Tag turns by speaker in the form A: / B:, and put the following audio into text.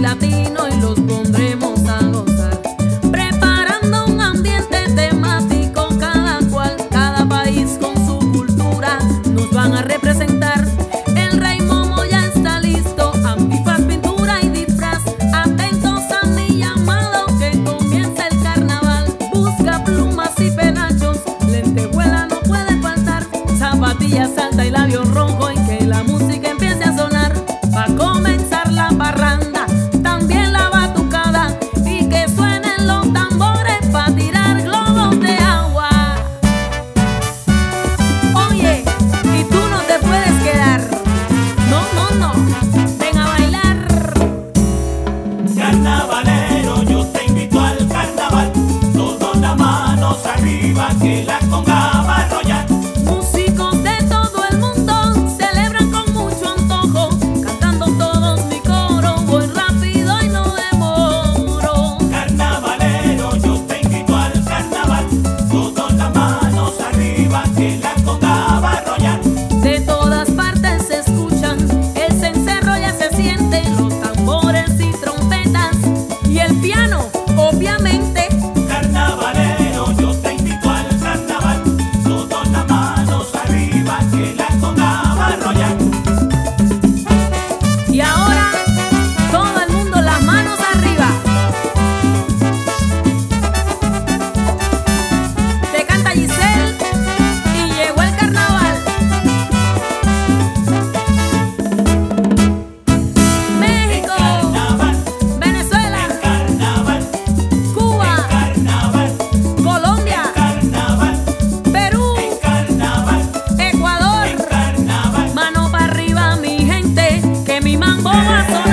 A: latino y los pondremos a gozar, preparando un ambiente temático, cada cual, cada país con su cultura nos van a representar. El Rey Momo ya está listo, antifaz, pintura y disfraz. Atentos a mi llamado que comienza el carnaval. Busca plumas y penachos, lentejuela no puede faltar, zapatillas alta y labios rojos, y que la música empiece a sonar. Va a comenzar la parranda, también la batucada, y que suenen los tambores pa' tirar globos de agua. Oye, y tú no te puedes quedar. No, no, no, ven a bailar.
B: Carnavalero, yo te invito al carnaval. Todas las manos arriba, que la conga va a arrollar.
A: Músicos de todo el mundo celebran con mucho antojo, cantando todos mi coro, voy rápido y no demoro.
B: Carnavalero, yo te invito al carnaval. Todas las manos arriba, que la conga va a arrollar.
A: De todas partes se escuchan, el cencerro ya se siente, los tambores y trompetas, y el piano, obviamente.
B: Carnavalero, yo te invito al carnaval. Todas las manos arriba, que la conga va a arrollar.
A: Y ahora, todo el mundo las manos arriba. Te canta Giselle y llegó el carnaval. México,
B: Carnaval,
A: Venezuela,
B: carnaval,
A: Cuba,
B: carnaval,
A: Colombia,
B: carnaval,
A: Perú,
B: carnaval,
A: Ecuador.
B: carnaval.
A: Mano para arriba, mi gente, que mi mambo va a sonar.